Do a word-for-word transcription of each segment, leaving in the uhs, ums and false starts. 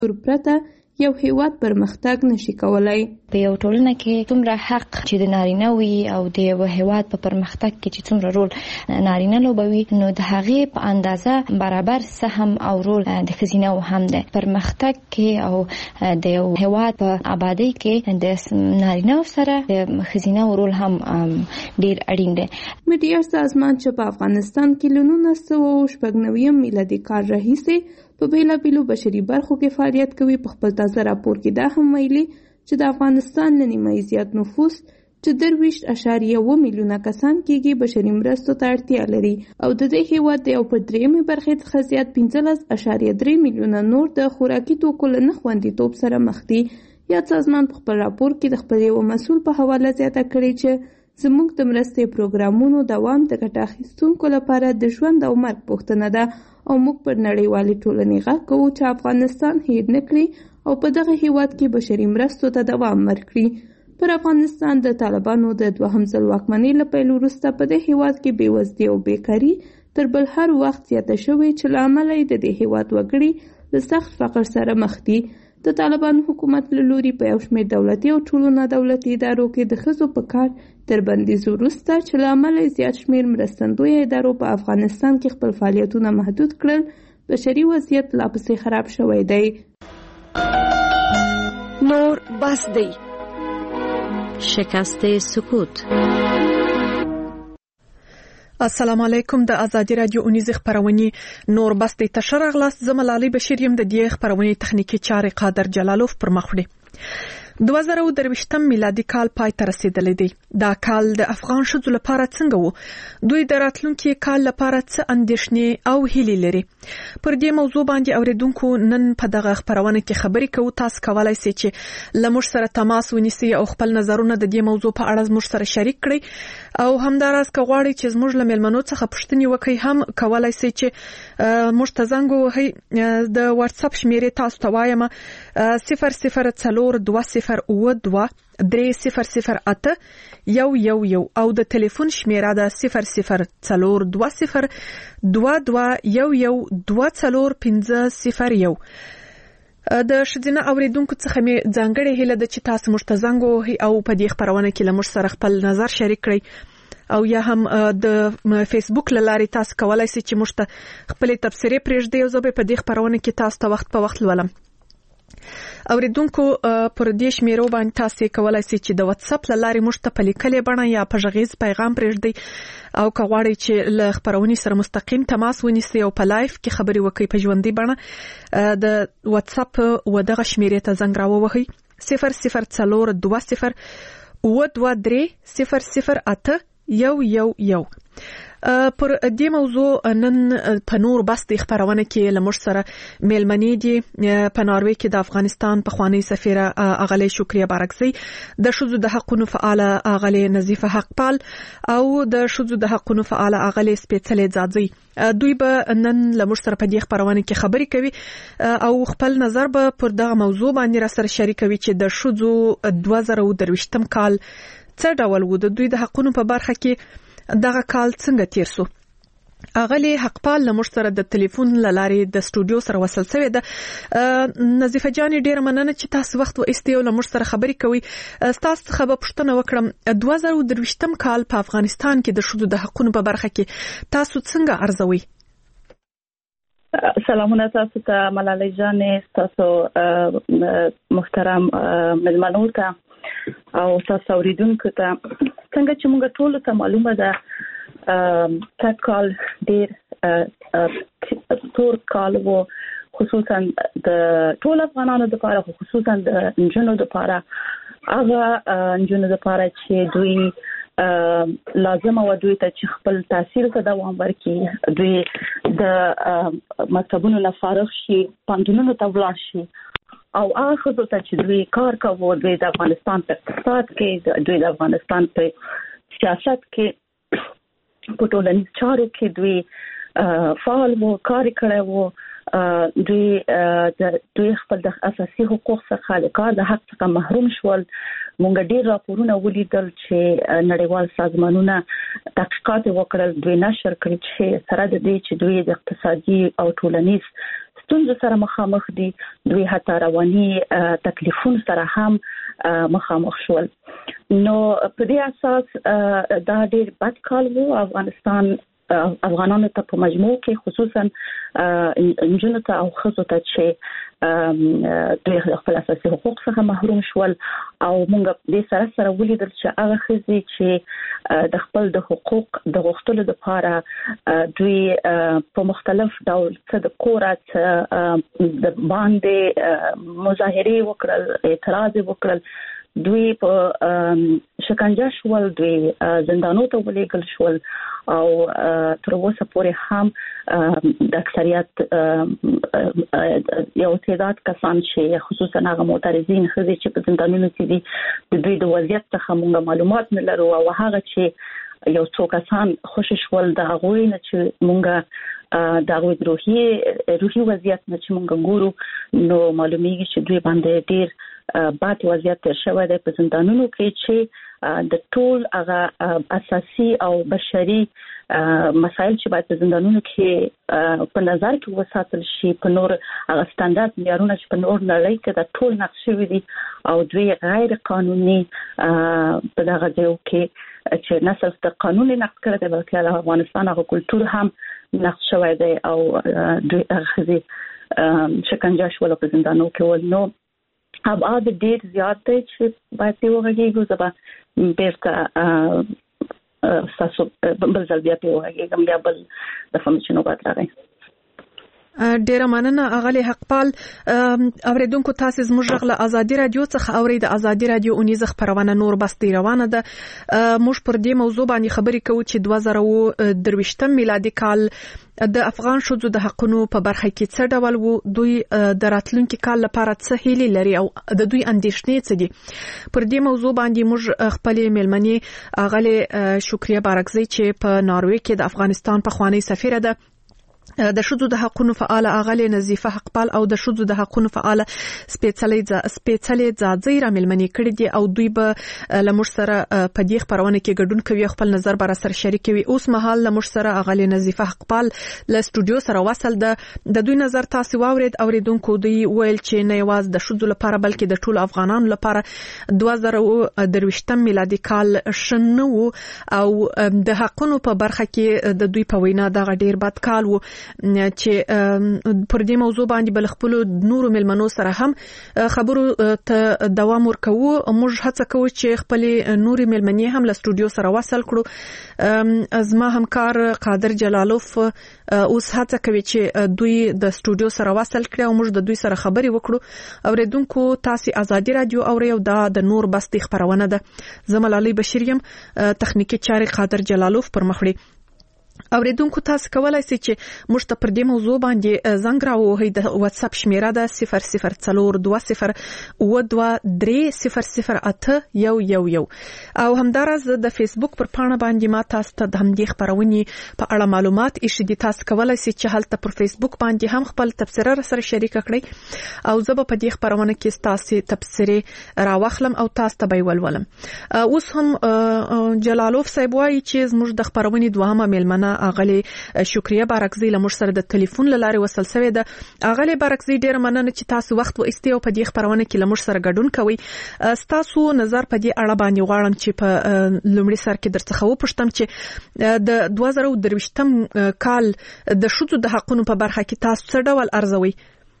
پرته یو هیواد پرمختګ نشي کولای. په یو ټولنه کې څومره حق چې د نارینه وي او د یو هیواد په پرمختګ کې چې څومره رول نارینه لوبوي، نو د هغې په اندازه برابر سهم او رول د ښځینه هم ده. پرمختګ کې او د یو هیواد په آبادی کې د نارینه سره د ښځینه رول هم ډیر اړین دی. میډیا سازمان چې په افغانستان کې له نولس سوه شپږ نوي میلادي کال راهیسې په بیلابیلو بشري برخو کې فعالیت کوي، په خپل تازه راپور کې دا هم ویلي چې د افغانستان له نیمایي زیات نفوس چې درویشت اعشاریه اووه میلیونه کسان کېږي بشري مرستو ته اړتیا لري، او د دې هیواد د یو په درېیمې برخې څخه زیات پنځلس اعشاریه درې میلیونه نور د خوراکي توکو له نه خوندیتوب سره مخ دي. یاد سازمان په خپل راپور کې د خپل یو مسؤل په حواله زیاته کړې چې زموږ د مرستې پروګرامونو دوام د ګټه اخیستونکو لپاره د ژوند او مرګ پوښتنه ده، او موږ پر نړیوالې ټولنې غږ کوو چې افغانستان هیر نه کړي او په دغه هیواد کې بشري مرستو ته دوام ورکړي. پر افغانستان د طالبانو د دوهم ځل واکمنۍ له پیل وروسته په دې هیواد کې بېوزلي او بیکاري تر بل هر وخت زیاته شوې چې له امله یې د دې هیواد وګړي له سخت فقر سره مخ دي. د طالبانو حکومت له لوري په یو شمېر دولتي او ټولو نادولتي ادارو کې د ښځو په کار تر بندیز وروسته چې له امله یې زیات شمېر مرستندویه ادارو په افغانستان کې خپل فعالیتونه محدود کړل، بشري وضعیت لا پسې خراب شوی دی. نور بس دی. شکست سکوت. السلام علیکم. د ازادي رادیو اونیز خبرونه نور بس د تشر اغلاس زملالي بشیر يم د دې خبرونه تخنیکی چارې قادر جلالوف پر مخ وړي. دوه زره او درویشتم میلادي کال پای ته رسیدلی دی. دا کال د افغان ښځو لپاره څنګه وو؟ دوی د راتلونکي کال لپاره څه اندېښنې او هیلې لري؟ پر دې موضوع باندې اوریدونکو نن په دغه خبرونه کې خبرې کوو. تاسو کولای شئ چې له موږ سره تماس ونیسئ او خپل نظرونه د دې موضوع په اړه موږ سره شریک کړئ، او همداراز که غواړئ چې زموږ له میلمنو څخه پوښتنې وکړئ هم کولای شئ چې موږ ته زنګ ووهئ. د واتس اپ شمیرې تاسو ته وایم: صفر صفر څلور دوه صفر اووه دوه درې صفر صفر اته یو یو یو، او د ټلیفون شمیره ده صفر صفر څلور دوه صفر دوه دوه یو یو دوه څلور پنځه صفر یو. د ښځینه اوریدونکو څخه می ځانګړې هیله ده چې تاسو موږ ته زنګ ووهئ او په دې خبرونه کې له موږ سره خپل نظر شریک کړئ، او یا هم د فیسبوک له لارې تاسو کولای شئ چې موږ ته خپلې تبصرې پرېږدئ، او زه به په دې خبرونه کې تاسو ته وخت په وخت لولم. اوریدونکو پر دې شمیرو باندې تاسو کولای شئ چې د واتس اپ له لارې موږ ته په لیکلې بڼه یا په غږیز پیغام پرېږدئ، او که غواړئ چې له خبرونې سره مستقیم تماس ونیسئ او په لایف کې خبرې وکړئ په ژوندۍ بڼه، د واتس اپ و دغه شمیرې ته زنګ راووهئ: صفر صفر څلور دوه صفر اووه دوه درې صفر صفر اته یو یو یو. پر دې موضوع نن په نور بس د خبرونه کې لمر سره میلمنې دي. په ناروې کې د افغانستان پخوانی سفیره اغلی شکریه بارکزی، د شذو د حقونو فعال اغلی نظیفه حقپال، او د شذو د حقونو فعال اغلی سپېڅلې ځاځي. دوی به نن لمر سره په دې خبرونه کې خبرې کوي او خپل نظر به پر دغه موضوع باندې را سره شریکوي چې د شذو دوه زره او درویشتم کال څه ډول و، د دوی د حقونو په برخه کې دغه کال څنګه تیر سو. اغلی حقپال له موږ سره د ټلیفون له لارې د سټوډیو سره وصل شوی ده. نظیفه جانې ډېره مننه چې تاسو وخت وایستئ او له موږ سره خبرې کوئ. ستاسو څخه به پوښتنه وکړم، دوه زره او درویشتم کال په افغانستان کې د ښځو د حقونو په برخه کې تاسو څنګه ارزوئ؟ سلامونه تاسو ته ملالۍ جانې، تاسو محترم مېلمنو ته او تاسو اوریدونکو ته. څنګه چې موږ ټول ته معلومه ده تک کال ډېر تور کال وو، خصوصا د ټول افغانانو لپاره، خصوصا د نجونو لپاره. هغه نجونو لپاره چې دوی لازم و دوی ته چې خپل تحصیل ته دوام ورکړي، دوی د مکتبونو نه فارغ شي، پوهنتونونو ته ولاړ شي، او هغه ښځو ته چې دوی کار کوي، دوی د افغانستان په اقتصاد کې، دوی د افغانستان په سیاست کې، په ټولنیز چارو کې دوی فعال وو، کار کړی وو. دوی د دوی خپل د اساسي حقوق څخه د کار د حق څخه محروم شول. مونږ ډېر راپورونه ولیدل چې نړیوال سازمانونه تحقیقات وکړل، دوی نشر کړي چې سره د دې چې دوی د اقتصادي او ټولنیز ستونزو سره مخامخ دي، دوی حتی رواني تکلیفونو سره هم مخامخ شول. نو په دې اساس دا ډېر بد کال وو. افغانستان افغانانو ته په مجموع کې خصوصا انجونو ته او ښځو ته چې دوی خپل اساسي حقوق څخه محروم شول، او موږ دې سره سره ولیدل چې هغه ښځې چې د خپل د حقوق د غوښتلو لپاره دوی په مختلف ډول څه د کورات د باندې مظاهره وکړل، اعتراض وکړل، دوی په شکنجه شول، دوی زندانو ته ولېږل شول، او تر اوسه پورې هم د اکثریت یو تعداد کسان چې خصوصا هغه معترضین ښځې چې په زندانونو کې دي د دوی د وضعیت څخه موږ معلومات نه لرو، او هغه چې یو څو کسان خوشی شول د هغوی نه چې موږ د هغوی روحي روحي وضعیت نه چې موږ ګورو، نو معلومیږي چې دوی باندې ډیر بد وضعیت تر شوی دی په زندانونو کې چې د ټول هغه اساسي او بشري مسایل چې باید په زندانونو کې په نظر کې وساتل شي، په نور هغه ستاندرد معیارونه چې په نور نړۍ کې د ټول نقش شوي دي، او دوی غیر قانوني په دغه ځای کې چې نه صرف د قانون نقض کړی دی بلکې د افغانستان هغه کلتور هم نقض شوی دی، او دوی هغه شکنجه شول په زندانو کې ول. نو ابعاد ډیر زیات دی چې باید یې وغږیږو. زه به بیرته ستاسو بل ځل بیا پرې وغږیږم، بیا بل دفعه چې نوبت راغی. ډیره مننه اغلی حقپال. اوریدونکو تاسو زموږ غږ له ازادي رادیو څخه اورئ. د ازادي رادیو اونیزه خبرونه نور بستې روانه ده. موږ پر دې موضوع باندې خبرې کوو چې دوه زره او درویشتم میلادي کال د افغان شوزو د حقونو په برخه کې څه ډول وو، دوی د راتلونکي کال لپاره څه هیلې لري او د دوی اندیشنې څه دي. پر دې موضوع باندې موږ خپل مېلمنې اغلی شکریه بارکزی چې په ناروې کې د افغانستان په خوانی سفیره ده، د شذو د حقونو فعال اغلی نظیفه حقپال او د شذو د حقونو فعال سپیڅلې سپیڅلې ځاځي را ملمنې کړي دي، او دوی به لمر سره په دې خبرونه کې ګډون کوي، خپل نظر بر سره شریکوي. اوس مهال لمر سره اغلی نظیفه حقپال له سټوډیو سره وصل ده. د دوی نظر تاسو واورید. اوریدونکو دوی ویل چې نه یوازې د شذو لپاره بلکې د ټولو افغانانو لپاره دوه زره او درویشتم میلادي کال شنو او د حقونو په برخه کې د دوی په وینا د غډیر بد کال وو، چې پر دې موضوع باندې بل خپل نورو ملمنو سره هم خبرو ته دوام ورکوو. موږ هڅه کوو چې خپل نورو ملمنې هم له سټوډیو سره وصل کړو. زما همکار قادر جلالوف اوس هڅه کوي چې دوی د سټوډیو سره وصل کړي او موږ د دوی سره خبرې وکړو. اوریدونکو تاسو ازادي رادیو اورئ، دا د نور بستي خبرونه ده. زما لالي بشیریم، تخنیکی چارې قادر جلالوف پر مخ وړي. اوریدونکو تاسو کولای شئ چې موږ ته پر دې موضوع باندې زنګ راوهئ. د واتس اپ شمیره ده صفر صفر څلور دوه صفر اوه دوه درې صفر صفر اته یو یو یو، او همدارس د فیسبوک پر پاڼه باندې ما تاسو ته د همدې خبرونې په اړه معلومات ایښي دي. تاسو کولای شئ چې هلته پر فیسبوک باندې هم خپل تبصره سره شریک کړئ، او زه به په دې خبرونه کې تاسو تبصره راوخلم او تاسو ته به ولولم. اوس هم جلالوف صاحب وایي چې زموږ د خبرونې دوهمه میلمنه اغلی شکریه بارکزی له موږ سره د ټلیفون له لارې وصل شوې ده. اغلی بارکزی ډیر مننه چې تاسو وخت و استیو په دې خبرونه کې له موږ سره ګډون کوئ. تاسو نظر په دې اړه باندې غواړم چې په لومړي سر کې درڅخه وپوښتم چې د دوه زره او درویشتم کال د شذو د حقونو په برخه کې تاسو څه ډول ارزوي؟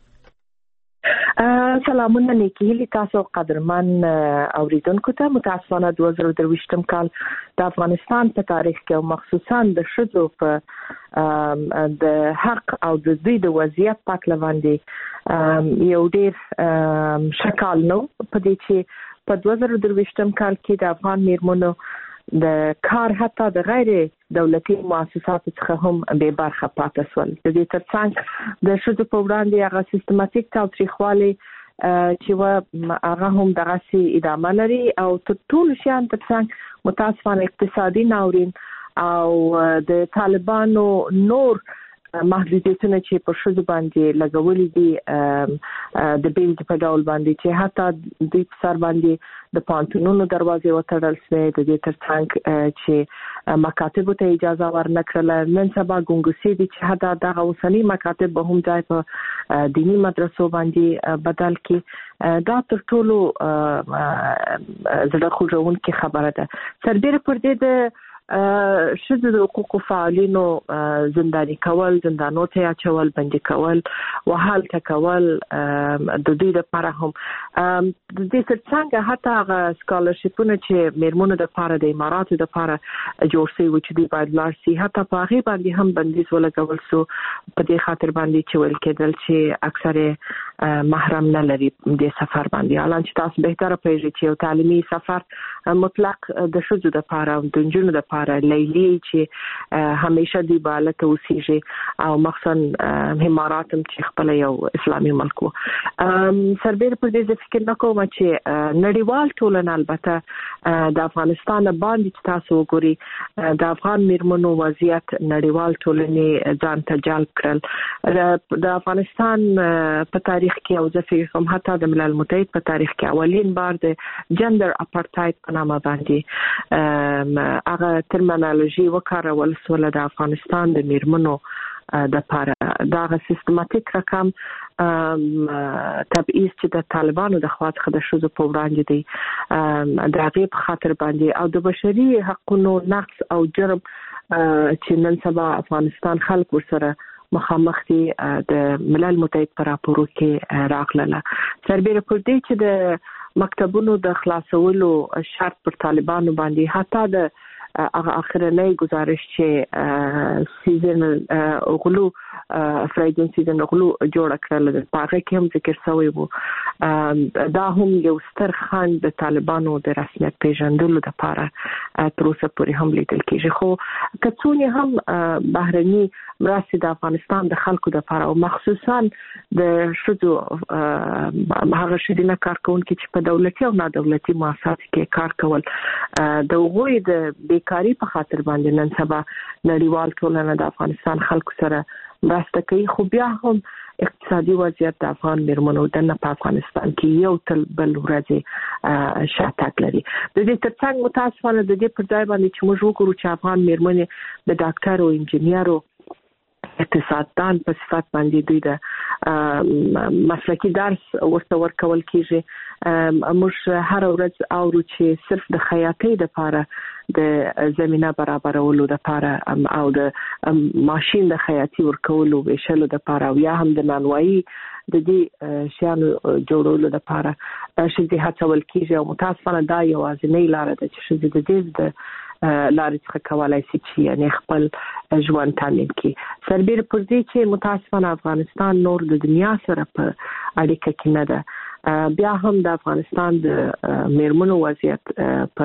سلامونه نیکی هیلی تاسو قدرمن اوریدونکو ته. متاسفانه دوه زره او درویشتم کال د افغانستان په تاریخ کې او مخصوصا د شذو په د حق او د دوی د وضعیت په اړه باندې یو ډیر شکال نو په دې چې په دوه زره او درویشتم کال کې د افغان میرمنو د کار حتی د غیر دولتي مؤسساتو څخه هم به برخه پاتې شول. د دې ترڅنګ د شذو په وړاندې هغه سیستماتیک تاوتریخوالی چې و هغه هم دغه سي ادامه لري، او تر ټولو شیان ترڅنګ متاسفانه اقتصادي ناورین او د طالبانو نور محدودیتونه چې په شذ باندې لګولې دي د بیل په ډول باندې چې حتی د سر باندې د پانتونونو دروازې وتړل شوې د دې ترڅنګ چې مکاتب ته اجازه ورنکړل. نن سبا ګونګسي دي چې حتی دغه اوسنی مکاتب به هم ځای په دینی مدرسو باندې بدل کړي. دا تر ټولو زړه خوږونکې خبره ده. سربېره پر دې د شذ د حقوقو فعالینو زنداني کول، زندانو ته اچول، بندي کول، وهال تکول د دوی لپاره هم د دې ترڅنګ حتی هغه سکالرشپونه چې میرمنو د لپاره د اماراتو د لپاره جوړ شوي و چې دوی باید لاړ شي، حتی په هغې باندې هم بندیز ولګول شو په دې خاطر باندې چې ویل کېدل چې اکثر محرم نه لري د سفر باندې. حالان چې تاسو بهتره پوهیږئ چې یو تعلیمي سفر مطلق د ښځو لپاره او د نجونو لپاره لیلی چې همیشه دی بالته اوسېږي او مخصوصا امارات چې خپل یو اسلامي ملک وو. سربېره پر دې فکر نکوم چې نړیوال ټولنه البته د افغانستان باندې چې تاسو وګورئ د افغان میرمنو وضعیت نړیوال ټولنې ځان ته جلب کړل. د افغانستان په تاریخ کې او زه فکر کوم حتی د ملل متحد په تاریخ کې اولین بار د جندر اپارټاید په نامه باندې هغه ترمینالوژي وکارول سول د افغانستان د میرمنو د لپاره. دا سیستماتیک رقم تبعیض چې د طالبانو د خوا څخه د ښځو په وړاندې دی د هغې په خاطر باندې او د بشري حقونو نقض او جرم چې نن سبا افغانستان خلک ورسره مخامخ دي د ملل متحد په راپورو کې راغله. سربېره پر دې چې د مکتبونو د خلاصولو شرط پر طالبانو باندې حتی د هغه اخرنۍ گزارش چې سیزن غلو فرایډن سیزن غلو جوړ کړل د هغه کې هم ذکر شوی وو. دا هم یو ستر خنډ د طالبانو د رسمیت پیژندلو لپاره تر اوسه پورې هم لیدل کېږي. خو کڅونې هم بهرني مرستې د افغانستان د خلکو لپاره او مخصوصا د ښځو هغه ښځینه کارکونکي چې په دولتي او نادولتي مؤسساتو کې کار کول د هغوی د کاری په خاطر باندې نن سبا نړیوال ټولنه د افغانستان خلکو سره مرسته کوي. خو بیا هم اقتصادي وضعیت د افغان میرمنو د نه په افغانستان کې یو تل بل ورځې شاتګ لري. د دې ترڅنګ متاسفانه د دې پر ځای باندې چې موږ وګورو چې افغان میرمنې د ډاکټر او انجینیرو اقتصاددان په صفت باندې دوی د مسلکی درس ورته ورکول کیږي. موږ هر ورځ اورو چې صرف د خیاطۍ لپاره د زمينه برابرولو لپاره او د ماشين د خیاطي ورکولو ویشلو لپاره او یا هم د نانوایي د دې شیانو جوړولو لپاره شې هڅول کیږي او متاسفانه دا یوازینۍ لار ده چې شې د دې د لارې څخه کولای شي چې یعنی خپل ژوند تامین کړي. سربېره پر دې چې متاسفانه افغانستان نور د دنیا سره په اړیکه کې نه ده. بیا هم د افغانستان د میرمنو وضعیت په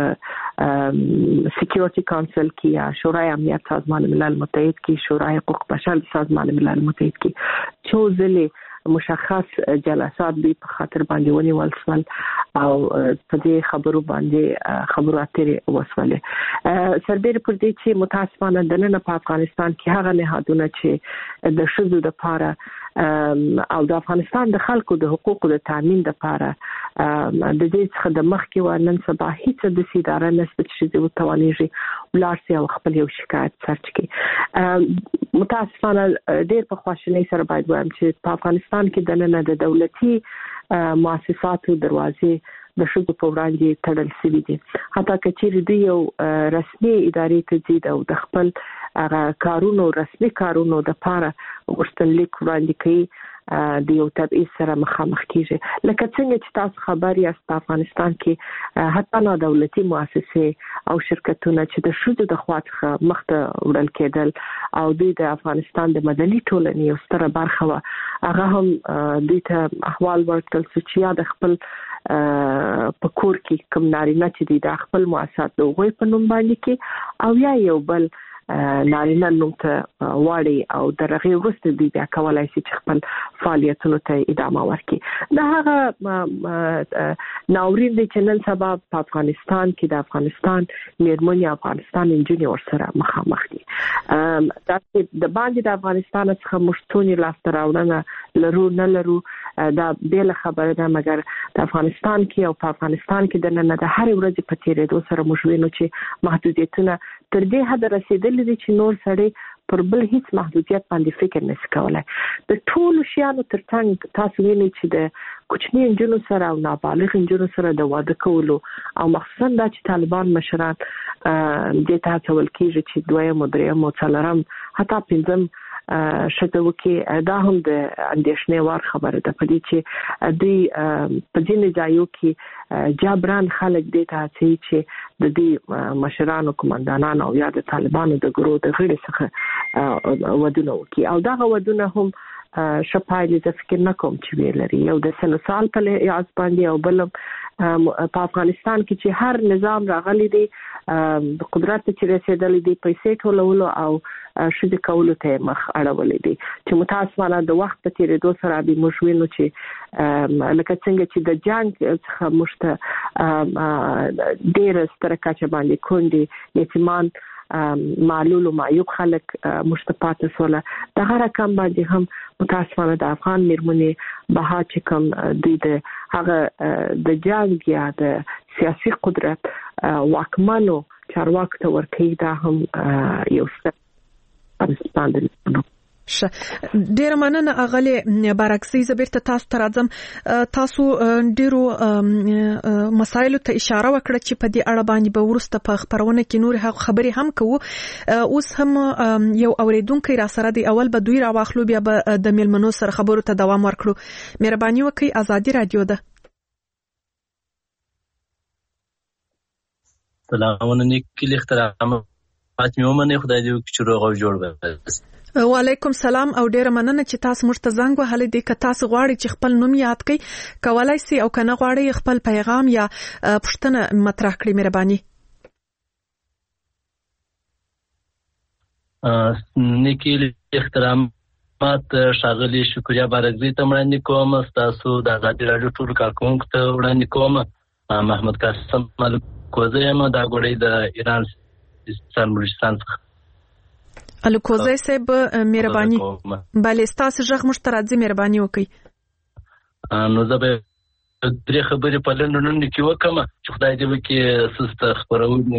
سکیورټي کونسل کې یا شورای امنیت سازمان ملل متحد کې، شورای حقوق بشر سازمان ملل متحد کې څو ځلې مشخص جلسات به په خاطر باندې ونیول شول او په دې خبرو باندې خبرو اترې وسولې. سربېره پر دې چې متاسفانه د نن په افغانستان کې هغه نهادونه چې د ښځو لپاره او د افغانستان د خلکو د حقوقو د تامین لپاره د دې څخه د مخکې و نن سبا هیڅ د اداره نسبت چې د توانېږي ولارسي او خپل یو شکایت سرچ کړي. متاسفانه ډېر په خواشینۍ سره باید وایم چې په افغانستان کې د نن د دولتي مؤسساتو دروازې د ښځو په وړاندې تړل شوي دي. حتی که چیرې دوی یو رسمي ادارې ته ځي او د خپل هغه کارونو رسمي کارونو لپاره غوښتنلیک وړاندې کوي د یو تبعیض سره مخامخ کیږي. لکه څنګه چې تاسو خبر یاست په افغانستان کې حتی نه دولتي مؤسسې او شرکتونه چې د ښځو د خوا څخه مخته وړل کېدل او دوی د افغانستان د مدني ټولنې یو ستره برخه وه، هغه هم دوی ته احوال ورکړل چې یا د خپل په کور کې کوم نارینه چې دی د خپل مؤسسات د هغوی په نوم باندې کې او یا یو بل نارینه نوم ته واړي او درغه وروسته دی بیا کولای شي چې خپل فعالیتونو ته ادامه ورکړي. دا هغه ناورین دی چې نن سبا په افغانستان کې د افغانستان میرمنې افغانستان انجنیر ورسره مخامخ دي. دا د باندې د افغانستان څخه مشتونی لاسته راوړنه لرو نه لرو دا بیل خبره ده، مګر د افغانستان کې او په افغانستان کې د نن د هر ورځې په تیرېدو سره موږ وینو چې محدودیتونه تر دې حد رسیدلي دي چې نور سړی پر بل هیڅ محدودیت باندې فکر نشي کولای. د ټولو شیانو ترڅنګ تاسو وینئ چې د کوچني انجونو سره او نابالغ انجونو سره د واده کولو او مخصوصا دا چې طالبان مشران د تاسو ول کېږي چې دویم او دریم او څلورم حتی پنځم شته وکي دا هم د اندېښنې وړ خبره ده په دې چې دوی په ځینې ځایو کې جبران خلک دې ته هڅوي چې د دې مشرانو کمانډانانو او یا د طالبانو د ګروه د غړي څخه ودونه وکي او دا ودونه هم شپایل د فکر نه کوم چې ویلري یو د سنوسال په لحاظ باندې او بل په افغانستان کې چې هر نظام راغلی دی د قدرت چې رسیدلی دی پیسې ټولولو او شدي کولو ته مخ اړولې دي چې متاسفانه د وخت په تیریدو سره به موږ وینو چې لکه څنګه چې د جنگ څخه مشته ډېر ستر کچه باندې کندي یتیمان معلول او معیوب خلک مشتپات سره د هر رقم باندې هم متاسفانه د افغان میرمنې بها چې کوم دوی د هغه د جنگ یا د سیاسي قدرت واکمنو چارواکو ته ورکوي دا هم یو څه ش ډیر مننه اغلی بارکسي زبرته تاسو ته راځم. تاسو ډیرو مسایلو ته اشاره وکړه چې په دې اړه باندې به ورسته په خبرونه کې نور خبرې هم کوو. اوس هم یو اوریدونکو را سره دی اول به دوی را واخلو بیا به د ملمنو سره خبرو ته دوام ورکړو. مهرباني وکړئ ازادي رادیو ده. سلام علیکم احترام فاطمه ومنه خدای دې وکړي چې روغ او جوړ وي. وعلیکم سلام او ډیره مننه چې تاسو موږ ته زنګ وهلې دي. که تاسو غواړئ چې خپل نوم یاد کړئ کولای شئ او کنه غواړئ خپل پیغام یا پوښتنه مطرح کړئ مهرباني. نیکی احترامات ښاغلي شکریا بارکزي ته وړاندې کوم. تاسو د ازادي راډیو ټول کارکونکو ته وړاندې کوم. محمد قاسم الکوزی یم دا ګوډۍ د ایران سیستان بلوچستان څخه. الکوزی صاحب مهرباني بله ستاسو ژغ موږ ته راځي مهرباني وکړئ. نو زه به درې خبرې په لنډو کې وکړم چې خدای دې وکړي سسته خپرونې.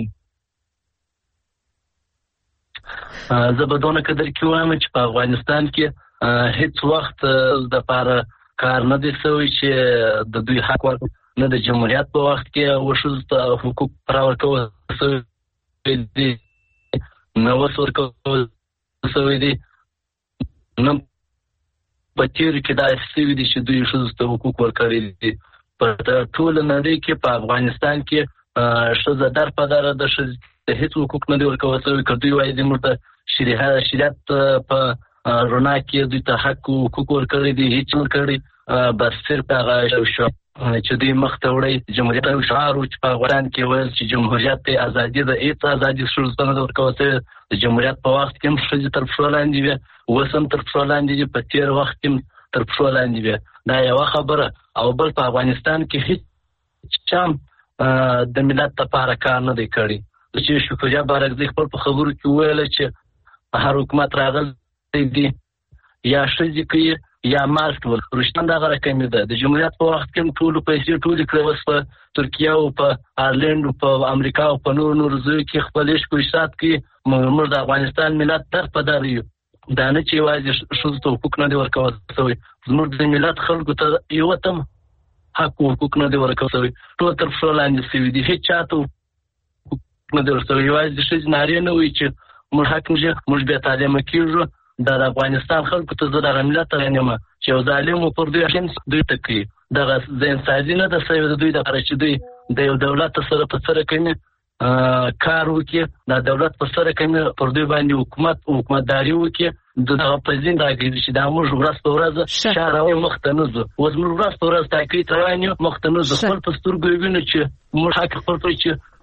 زه به دونه قدر کې وایم چې په افغانستان کې هیڅ وخت د پاره کار نه دی شوی چې د دوی حق ورکړي، نه د جمهوریت په وخت کې وښځو ته حقوق راورکول شوي دي، نه اوس ورکول شوي دي، نه په تېرو کې داسې شوي دي چې دوی ښځو ته حقوق ورکړي دي. په ټوله نړۍ کې په افغانستان کې ښځه در په دره د ښځې ته هېڅ حقوق نه دي ورکول شوي. که دوی وایي موږ ته شریعت په رڼا کې دوی ته حق او حقوق ورکړي دي، هېڅ ورکړي بس صرف هغه شو چې دوی مخ ته وړي جمهوریت او شعار چې په افغانستان کې ویل چې جمهوریت ته ازادي ده، هېڅ ازادي ښځو ته نه ده ورکول شوې. د جمهوریت په وخت کې هم ښځې تر پښو لاندې وې، اوس هم تر پښو لاندې دي، په تېر وخت کې هم تر پښو لاندې وې. دا یوه خبره. او بل په افغانستان کې هېڅ چا د ملت لپاره کار نه دی کړی. چې شکریا بارکزي خپل په خبرو کې وویله چې هر حکومت راغلی دی یا ښځې کوي یا مارک ول رښتیا دغه رقم ده. د جمهوریت په وخت کې ټول پیسې ټول کړي وس په ترکیه او په آیرلند او په امریکا او په نور نور ځایو کې خپل عشق وشات کې موږ د افغانستان ملت تر په دار یو. دا نه چې واځي ښځو ته حقوق نه دي ورکول شوي، زموږ د ملت خلکو ته یو تم حق او حقوق نه دي ورکول شوي، ټول تر څو لاندې شوي دي، هیڅ چاته حقوق نه دي ورکول شوي. واځي ښځې نارې نه وي چې موږ حق نشو، موږ بیا تعلیم کیږو. د افغانستان خلکو ته زه دغه ملت رانیمه چې یو ظالم و پر دوی اخین دوی ته کوي. دغه ذهن سازي نه ده سوې د دوی دغه چې دوی د یو دولت سره په سره کوي کار وکړي، د دولت په سره کوي پر دوی باندې حکومت حکومتداري وکړي. دغه په ځین راګرځي چې دا موږ ورځ په ورځ شهر مخ ته نه ځو. اوس موږ ورځ په ورځ تاکید روان یو مخ ته نه ځو. خپل په سترګو وینو چې موږ حق خپل چې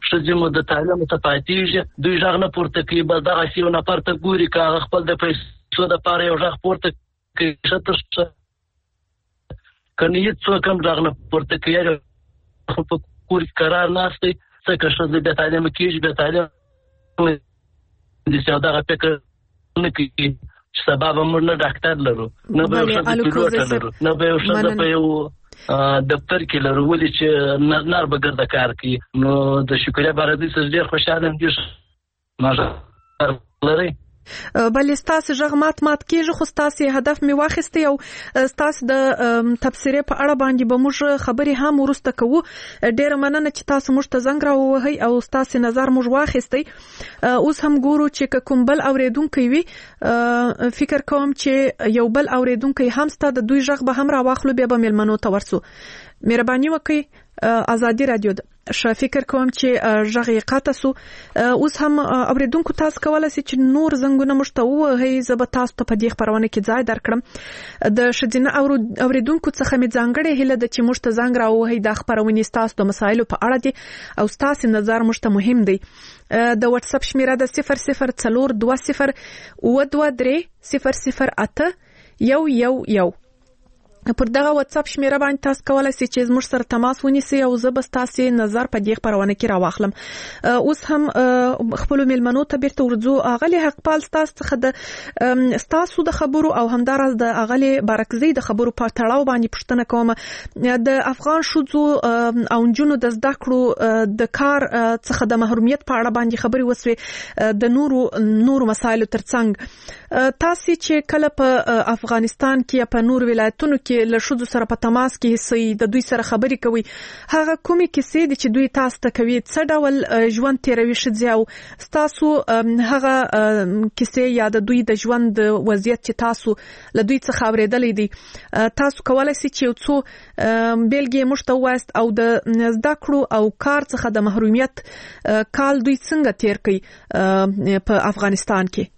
ښځې مو د تعلیم ته پاتېږي دوی غږ نه پورته کوي بس دغسې یو نفر ته ګوري که هغه خپل د پیسو دپاره یو غږ پورته کوي ښه تر ښه که نه هېڅوک هم غږ نه پورته کوي خو په کور کې قرار ناست دی ځکه ښځه بې تعلیمه کېږي بې تعلیمه داسې او دغه فکر نه کوي چې سبا به موږ نه ډاکټر لرو نه به یو ښځه پیلوټه لرو نه به یو ښځه په یو دفتر کې لرو ولې چې نر به ګرده کار کوي نو د شکریا بارادي څخه ډېر خوشحاله یم ډېر ماژر لرئ بلې ستاسې غږ مات مات کېږي خو ستاسې هدف مې واخیستی او ستاسې د تبصرې په اړه باندې به موږ خبرې هم وروسته کوو. ډېره مننه چې تاسو موږ ته زنګ راووهئ او ستاسې نظر موږ واخیستی. اوس هم ګورو چې که کوم بل اورېدونکی وي فکر کوم چې یو بل اورېدونکی هم ستا د دوی غږ به هم راواخلو بیا به مېلمنو ته ورسو. مهرباني وکړئ ازادي رادیو ښه فکر کوم چې غږ یې قطع سو. اوس هم اورېدونکو تاسو کولی سئ چې نور زنګونه موږ ته ووهئ زه به تاسو ته په دې خپرونه کې ځای درکړم. د ښځینه اورېدونکو څخه مې ځانګړې هیله ده چې موږ ته زنګ راووهئ دا خپرونې ستاسو د مسایلو په اړه دي او ستاسې نظر موږ ته مهم دی. د واتس اپ شمیره د صفر صفر څلور دوه صفر اووه دوه درې صفر صفر اته یو یو یو پر دغه واتس اپ شمیره باندې تاسو کولای شئ چې زموږ سره تماس ونیسئ او زه به ستاسو نظر په دې خپرونه کې راواخلم. اوس هم خپل میلمنو ته بیرته ورځو. اغلی حقپال ستاسو څخه د ستاسو د خبرو او همداراز د اغلی برکزي د خبرو په تړاو باندې پوښتنه کوم. د افغان ښځو او نجونو د زده کړو د کار څخه د محرومیت په اړه باندې خبرې وسوې د نورو نورو مسایلو ترڅنګ تاسو چې کله په افغانستان کې په نور ولایتونو کې له ښځو سره په تماس کې سي د دوی سره خبرې کوي هغه کومې کیسې دي چې دوی تاسو ته کوي څه ډول ژوند تیروي ښځې او تاسو هغه کیسې یا د دوی د ژوند وضعیت چې تاسو له دوی څخه اورېدلې دي تاسو کولای شئ چې یو څو بیلګې موږ ته ووایاست او د زده کړو او کار څخه د محرومیت کال دوی څنګه تیر کوي په افغانستان کې.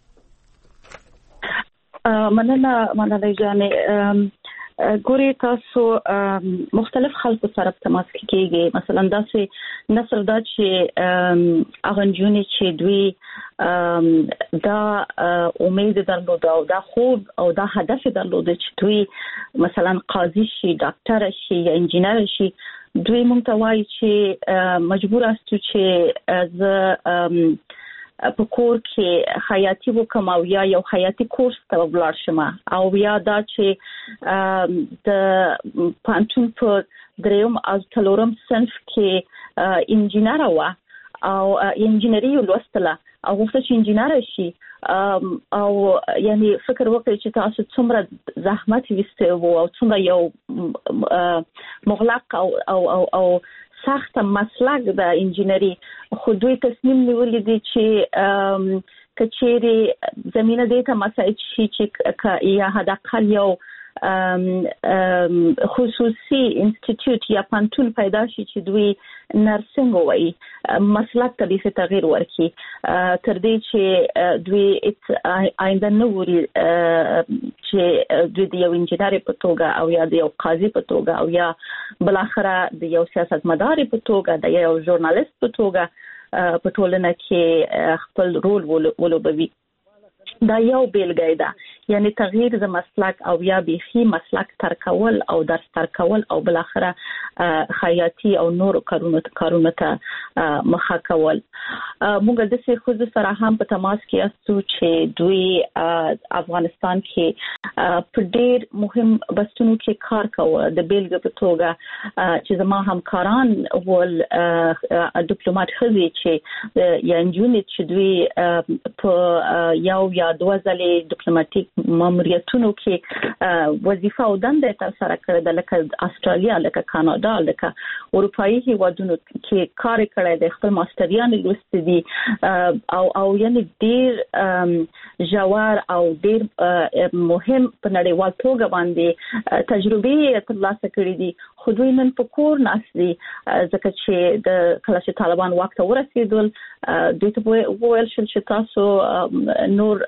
مننه مننه جانې ګوري تاسو مختلف خلکو سره په تماس کې کېږي مثلا داسې نسل دا چې هغه نجونې چې دوی دا امید درلوده او دا خوب او دا هدف درلوده چې دوی مثلا قاضي شي ډاکټر شي یا انجینر شي دوی مونږ ته وایي چې مجبور استو چې زه په کور کې حیاتي وکم او یا یو حیاتي کورس ته ولاړ شم او یا دا چې د پانتون په دریم او څلورم صنف کې انجینر و او انجینری لوستله او غوښته چې انجینر شي او یعنی فکر وکړي چې تاسو څومره زحمت وسته وو او څومره یو مغلق او او او, او سخت مسلک د انجینری خو دوی تصمیم نیولې دي چې کچېری زمينه دې ته مساعد شي چې یا حداقل یو خصوصي انسټیټیوټ یا پانتون پیدا شي چې دوی نرسنګ وایي مسلک ته دې تغیر ورکړي تر دې چې دوی آینده نه ووري چې دوی د یو انجینر په توګه او یا د یو قاضي په توګه او یا بل اخره د یو سیاستمدار په توګه د یو ژورنالیست په توګه په ټولنه کې خپل رول ولوبوي. دا یو بیلګه ده یعنی تغییر د مسلک او یا بیخي مسلک ترکول او درس ترکول او بل اخره خیاطي او نور کارونه کارونه ته مخه کول. موږ د څه خو سره هم په تماس کې استو چې دوی افغانستان کې په ډېر مهم بستونو کې کار کوي د بیلګې په توګه چې زما همکاران ول ډیپلوماټ خزي چې یا انجونې چې دوی په یو یا دوه ځلې ډیپلوماټیک ماموریتونو کې وظیفه او دنده تر سره کړې ده لکه استرالیا لکه کاناډا لکه اروپאי هیوادونو کې کار کړی دی خپل ماستریان لوستي دي او او یعنی ډېر ژور او ډېر مهم په نړیوال توګه باندې تجربه ترلاسه کړې دي خو دوی نن په کور ناسي ځکه چې د کله چې طالبان وخت ورسېدل دوی ته وویل شول چې تاسو نور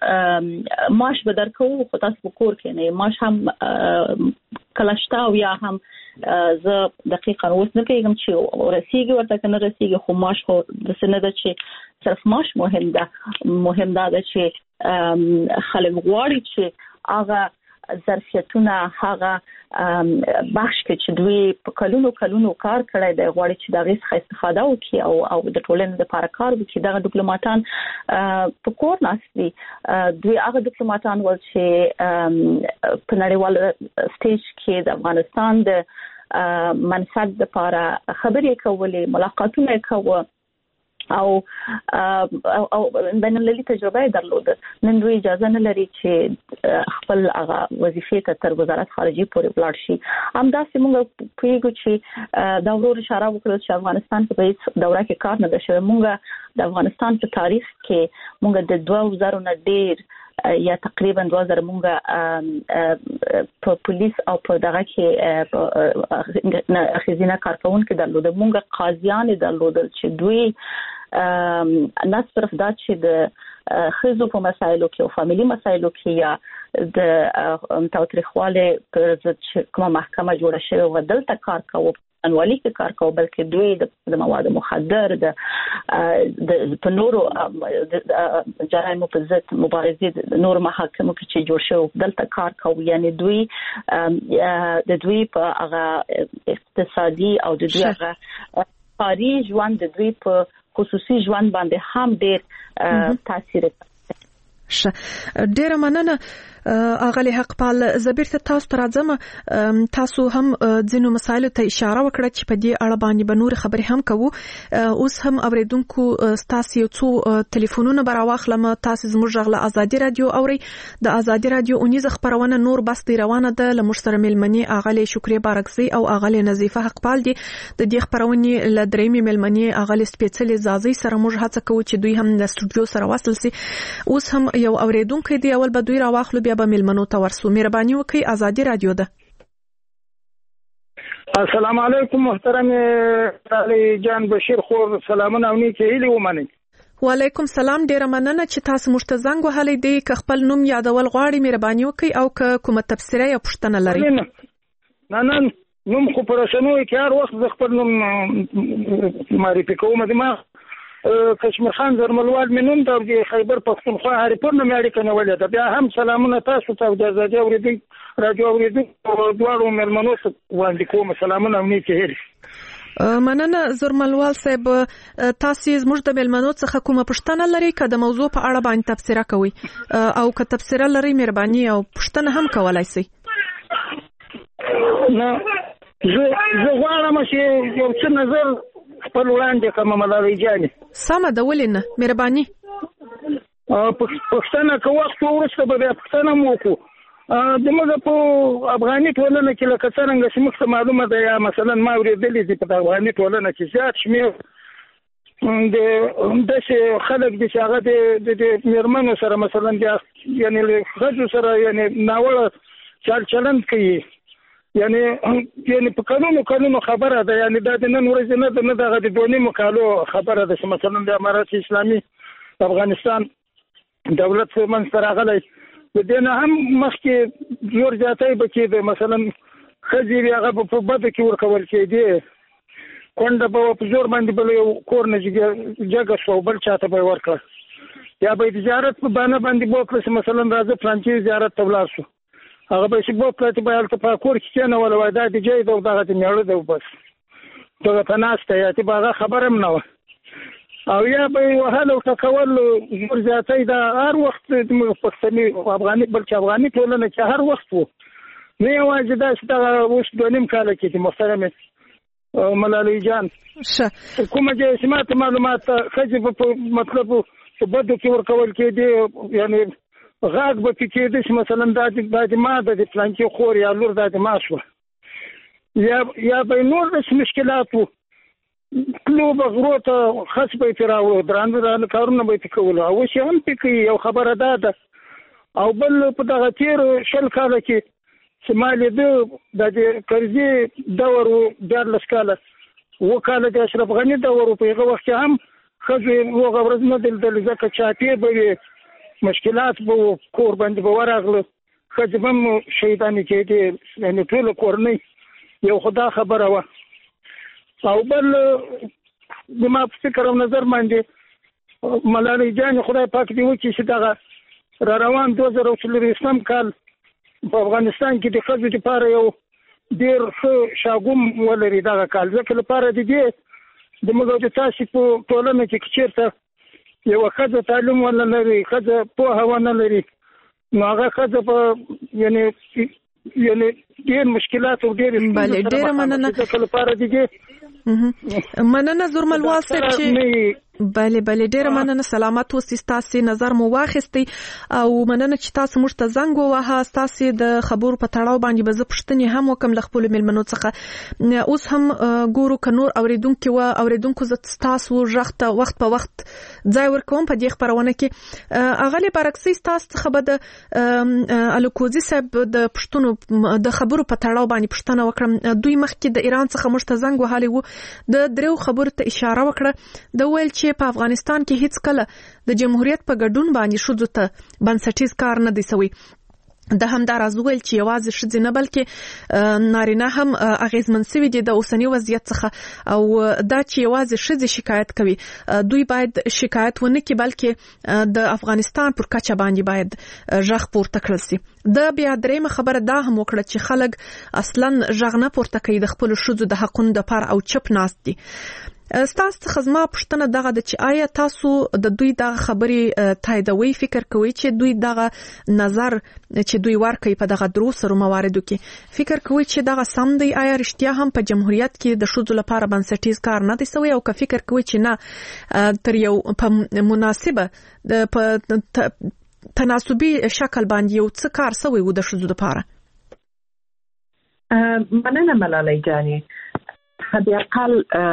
معاش به درکو خو تاسو په کور کې نه معاش هم کلاشتا او یا هم زه دقیقاً اوس نه پیغام چې ورسیږي ورته کنه رسیږي خو ماش خو د سند چې صرف ماش مهم ده مهم ده چې خلک غواړي چې هغه ظرفیتونه هغه بخش کې چې دوی په کلونو کلونو کار کړی دی غواړي چې دا غیس استفاده وکړي او او د ټولنې لپاره کار وکړي دغه ډیپلوماټان په کور ناستي دوی هغه ډیپلوماټان ول چې په نړیوال سټیج کې د افغانستان د منفعت لپاره خبرې کولې ملاقاتونه کوي او او بین المللي تجربه درلوده نن دوی اجازه نه لري چې خپل هغه وظیفې ته تر وزارت خارجي پورې ولاړ شي همداسې موږ پیګو چې دا ورور اشاره وکړه چې افغانستان په هیڅ دوره کې کار نه شوی موږ د افغانستان په تاریخ کې موږ د دوه زره نه ډیر یا تقریبا دوه زره موږ په پولیس او په دغه کې خزینه کارکونکو درلوده موږ قاضیان درلودل چې دوی نه صرف دا چې د خزو په مسایلو کې او فاميلي مسایلو کې یا د تاوتریخواله پر ضد کومه محکمه جوړه شوې و دلته کار کوي انوالي کې کار کوي بلکې دوی د مواد مخدر د د په نورو جرایمو په ضد مبارزې نور محاکمو کې چې جوړ شو دلته کار کوي یعنی دوی د دوی په هغه اقتصادي او د دوی هغه کاري ژوند د دوی په خصوصي ژوند باندې هم ډېر تاثیر ښه ډېر مننه اغلی حقپال زبیر ته تاسو ترځم تاسو هم ځینو مسایلو ته اشاره وکړه چې په دې اړه باندې به نور خبرې هم کوو اوس هم اوریدونکو ستاسو یو څو ټلیفونونه براواخلم تاسو زموږ غله ازادي رادیو اوري د ازادي رادیو اونیزه خبرونه نور بس دی روانه ده لمشتر ملمنی اغلی شکریا بارکزی او اغلی نظیفه حقپال دي د دې خبرونه ل درېمې ملمنی اغلی سپیڅلې زازي سره موږ هڅه کوو چې دوی هم د سټوډیو سره وصل سي اوس هم یو اوریدونکو دی اول به دوی راواخلو بیا به ملمنو ته ورسو مهرباني وکړئ ازادي رادیو ده السلام علیکم محترم علي جان بشیر خور سلامونه او نیکه هیله ومنئ وعلیکم سلام ډیره مننه چې تاسو مشته زنګ وهلې دی ک خپل نوم یادول غواړي مهرباني وکړئ او ک کومه تفسیره یا پوښتنه لري نه نه نوم خو پر شنو کې هر وخت خپل نوم معرفي کوم د ما کشمیر خان زرملوال منون د خیبر پښتونخوا هریپور نه مې اړیکه نیولې ده بیا هم سلامونه تاسو ته د ازادي اوریدونکو رادیو اوریدونکو دواړو مېلمنو ته وړاندې کوم سلامونه او نیکه هیله مننه زرملوال صاحب تاسو زموږ د مېلمنو څخه کومه پوښتنه لري که د موضوع په اړه باندې تفسیره کوي او که تفسیره لري مهرباني او پوښتنه هم کولای شئ نه زه غواړم چې یو څه نظر خپل وړاندې کوم ملالۍ جانې سمه ده ولې نه مهرباني پښتنه که وخت وروسته به بیا پښتنه مو وکړو زموږ په افغاني ټولنه کې لکه څرنګه چې موږ ته معلومه ده یا مثلا ما اورېدلي دي په افغاني ټولنه کې زیات شمېر د همداسې خلک دي چې هغه د مېرمنو سره مثلا یعنې له ښځو سره یعنې ناوړه چال چلند کوي یعنی یعنی په قانونو قانونو خبره ده یعنی دا د نن ورځې نه ده نه دغه د دوه نیمو کالو خبره ده چې مثلا د امارات اسلامي افغانستان دولت منځته راغلی د دې نه هم مخکې زور زیاتی به کېده مثلا ښځې وي هغه به په بدو کې ورکول کېدې کونډه به په زور باندې بل یو کور نه جګه شوه بل چا ته به یې ورکړه یا به یې د زیارت په بانه باندې بوکړه چې مثلا راځه فلانچې زیارت ته ولاړ شو هغه به چې بوکړه چې به هلته په کور کې کېنوله وای دا د جای ده او دغه د میړه ده بس دغه په ناسته یا چې به هغه خبره هم نه وه او یا به یې وهل او ټکول زور زیاتی دا هر وخت زموږ پښتني افغاني بلکې افغاني ټولنه کې هر وخت و نه یوازې داسې دغه اوس دوه نیم کاله کې دي محترمې ملالۍ جان کومه چې اسمات معلومات ښځې په مطلب په بدو کې ورکول کېدې یعنې غاګ به کې کېدې چې مثلا دا د ما ده د فلانکي خور یا لور دا د ما شوه یا یا به نور داسې مشکلات وو تلو به غرو ته خس به یې ترې راوړو درانه درانه کارونه به یې پرې کولو او اوس یې هم پرې کوي یو خبره دا ده او بل په دغه تېرو شل کاله کې چې ما لیده دا د کرزي دور و دیارلس کاله اووه کاله د اشرف غني دور و په هغه وخت کې هم ښځو هغه ورځ نه دلدل ځکه چاپې به وي مشکلات به کور باندې به ورغله ښځې به هم شهیدانې کېدې یعنې ټوله کورنۍ یو خدا خبره و او بل د ما په فکر او نظر باندې ملالۍ جان خدای پاک دې وکړي چې دغه را روان دوه زره څلورویشتم کال په افغانستان کې د ښځو لپاره یو ډېر ښه شاګوم ولري دغه کال ځکه لپاره د دې د موږ د تاسې په ټولنه کې چېرته یوه ښځه تعلیم ونه لري ښځه پوهه ونه لري نو هغه ښځه په یعنې یعنی ډېر مشکلات او ډېر بله ډېره مننه ځکه لپاره د دې مننه زورملوال صاحب چې بله بله ډیره مننه سلامت اوسئ ستاسو نظر مو واخیستی او مننه چې تاسو موږ ته زنګ ووهه تاسو د خبرو په تړاو باندې به زه پوښتنې هم وکم له خپل ملمنو څخه اوس هم ګورو که نور اوریدونکو و اوریدونکو زه تاسو ژغ وخت په وخت ځای ورکوم په دې خبرونه کې اغلی برعکس تاسو څخه به د الکوزي صاحب د پښتون د خبرو په تړاو باندې پوښتنه وکړم دوی مخکې د ایران څخه موږ ته زنګ وهلی وو د دریو خبرو ته اشاره وکړه د ویل چې په افغانستان کې هیڅ کله د جمهوریت په ګډون باندې ښځو ته بنسټیز کار نه دی سوی د همدا راز ویل چې یوازې ښځې نه بلکې نارینه هم اغیزمن سوي دي د اوسني وضعیت څخه او دا چې یوازې ښځې شکایت کوي دوی باید شکایت ونه کړي بلکې د افغانستان پر کچه باندې باید ژغ پورته کړل سي د بیا درېیمه خبره دا هم وکړه چې خلک اصلا ژغ نه پورته کوي د خپلو ښځو د حقونو دپاره او چپ ناست دي ستاسو څخه زما پوښتنه دغه ده چې آیا تاسو د دوی دغه خبرې تاییدوي فکر کوئ چې دوی دغه نظر چې دوی ورکوي په دغه درو سرو مواردو کې فکر کوئ چې دغه سم دی آیا رښتیا هم په جمهوریت کې د ښځو لپاره بنسټیز کار نه دی سوی او که فکر کوئ چې نه تر یو په مناسبه په تناسبي شکل باندې یو څه کار سوی و د ښځو لپاره مننه ملالۍ جانې حد اقل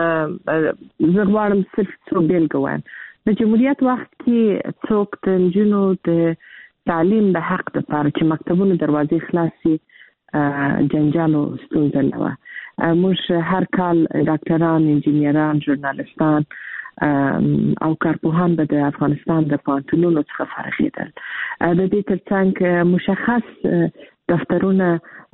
زه غواړم صرف څو بیلګې وایم د جمهوریت وخت کې څوک د نجونو د تعلیم د حق دپاره چې مکتبونو دروازې خلاصې جنجال او ستونزه نه وه موږ هر کال ډاکټران انجینران ژورنالستان او کارپوهان به د افغانستان د پوهنتونونو څخه فارغېدل د دې ترڅنګ مشخص دفترونه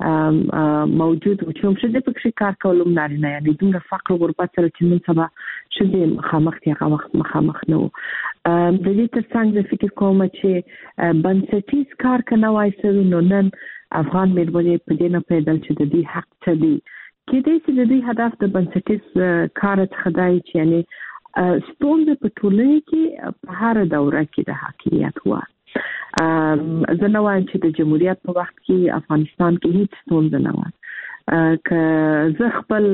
موجود و چې هم ښځې پکې کار کول هم نارینه یعنې دومره فقر غربت سره چې نن سبا ښځې مخامخ دي هغه وخت مخامخ نه وو د دې ترڅنګ زه فکر کوم چې بنسټیز کار که نه وای سوی نو نن افغان مېرمنې په دې نه پوهېدل چې د دوی حق څه دی کېدای شي د دوی هدف د بنسټیز کار څخه دا وي چې یعنې ستونزې په ټولنې کې په هره دوره کې د حاکمیت وه زه نه وایم چې د جمهوریت په وخت کې افغانستان کې هیڅ ستونزه نه وه که زه خپل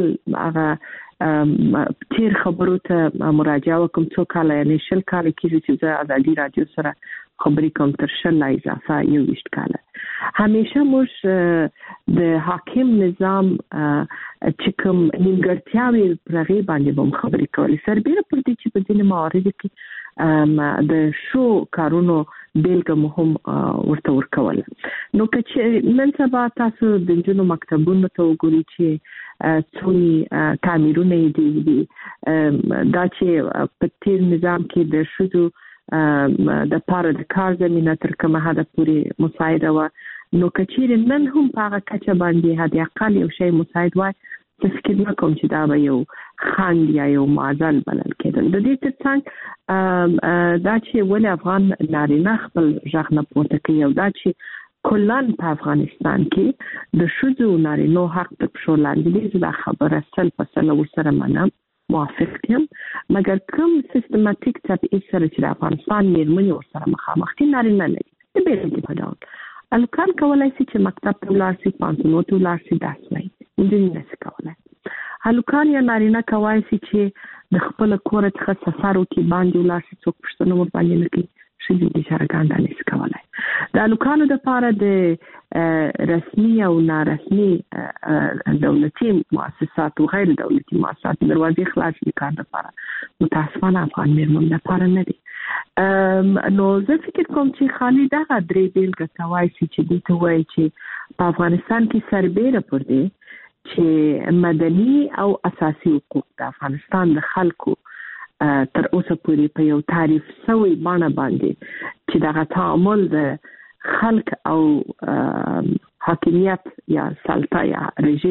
هغه تیر خبرو ته مراجعه وکړم څو کاله یعنې شل کاله کېږي چې زه ازادي راډیو سره خبرې کوم تر شل لا اضافه یو ویشت کاله همیشه موږ د حاکم نظام چې کوم نیمګړتیاوې پر هغې باندې به هم خبرې کولې سربیره پر دې چې په ځینې مواردو کې د شو کارونو بیلګه مو هم ورته ورکوله نو که چې نن سبا تاسو د نجونو مکتبونو ته وګورئ چې څونې تعمیرونه یې دي دا چې په تیر نظام کې د ښځو د پاره د کار زمینه تر کومه حده پورې مساعده وه نو که چیرې نن هم په هغه کچه باندې حد اقل یو شی مساعد وای زه فکر نه کوم چې دا به یو خنډ یا یو معضل بلل کېدل د دې ترڅنګ دا چې ولې افغان نارینه خپل غږ نه پورته کوي او دا چې کلان په افغانستان کې د ښځو نارینو حق د پښو لاندې دی دا خبره سل په سل ورسره منم موافق یم مګر کوم سیستماتیک تبعیض سره چې د افغانستان مېرمنې ورسره مخامخ دي نارینه نه دي د بېلګې په ډول هلکان کولی شي چې مکتب ته ولاړ شي پوهنتونونو ته ولاړ شي درس وایي نجونې نشي کولی هلکان یا نارینه کولی شي چې د خپله کوره څخه سفر وکړي باندې ولاړ شي څوک پوښتنه ورباندې نه کوي ښځې بیچارهګان دا نشي کولی د هلکانو دپاره د رسمي او نارسمي دولتي مؤسسات او غیر دولتي مؤسسات دروازې خلاص دي کار دپاره متاسفانه افغان مېرمنو دپاره نه دي نو زه فکر کوم چې خالي دغه درې بیلګه ته وایي چې دوی ته وایي چې په افغانستان کې سربیره پر دی چې مدني او اساسي حقوق د افغانستان د خلکو تر اوسه پورې په یو تعریف سوی بڼه باندې چې دغه تعامل د خلک او حاکمیت یا سلطه یا رژیم